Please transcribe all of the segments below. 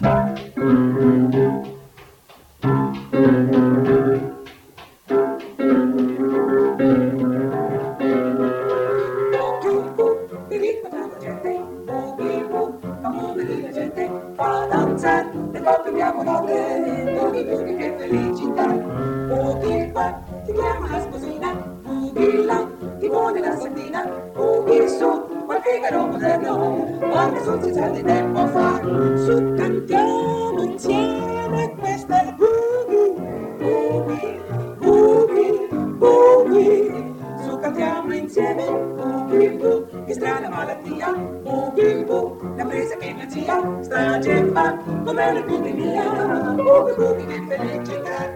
Abbiamo notte, boogie boogie che felicità. Boogie qua, ti chiama la sposina. Boogie là, ti vuole la sardina. Boogie su, qual Figaro moderno, quando sul si sa di tempo fa. Su cantiamo insieme, questo è il boogie. Boogie, boogie, boogie. Su cantiamo insieme, boogie boo, che strana malattia. Boogie boo, la presa che mia zia, strage fa, come un'epidemia. Boogie boogie che felicità.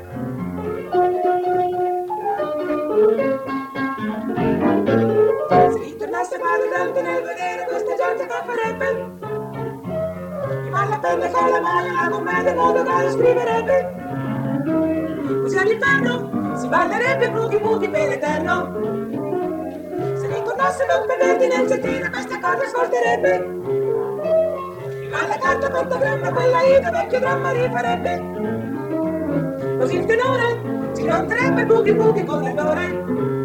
Se ritornasse guardante nel vedere questa gente che farebbe, chi va alla pelle con la mano, la commedia in modo che lo scriverebbe. Così all'inferno si ballerebbe boogie boogie per eterno. Se ritornasse non vederti nel sentire queste cose ascolterebbe. Chi va alla carta pentagramma, quella ida vecchio dramma rifarebbe. Così il tenore si romperebbe boogie boogie con l'errore.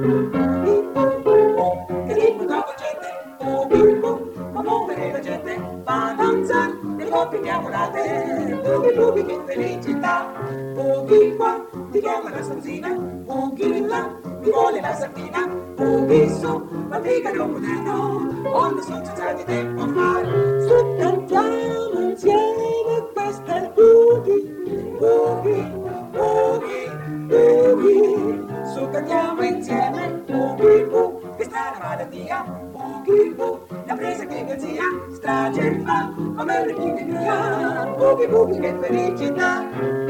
Che ritmo dopo gente, ma muovere la gente, fa danzare nelle coppie innamorate. Boogie boogie che felicità. Boogie qua, ti chiama la stanzina. Boogie là, ti vuole la sardina. Boogie su, ma Figaro moderno, quando sono senza di tempo fa. Su cantiamo insieme, questo è il boogie. Boogie, boogie, boogie. Su cantiamo insieme, boogie boo, che strana malattia. Boogie boo, la presa che mia zia, strage fa, come un'epidemia. Boogie boogie che felicità.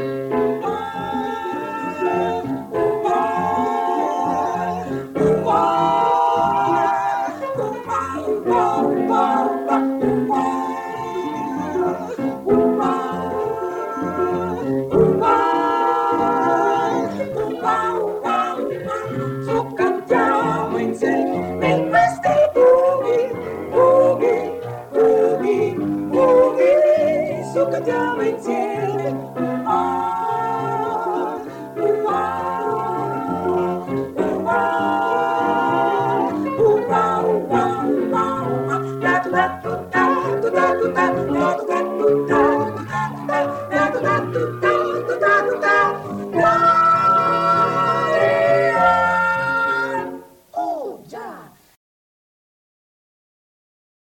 Su cantiamo insieme, questo è boogie, boogie, boogie, boogie. Su cantiamo insieme.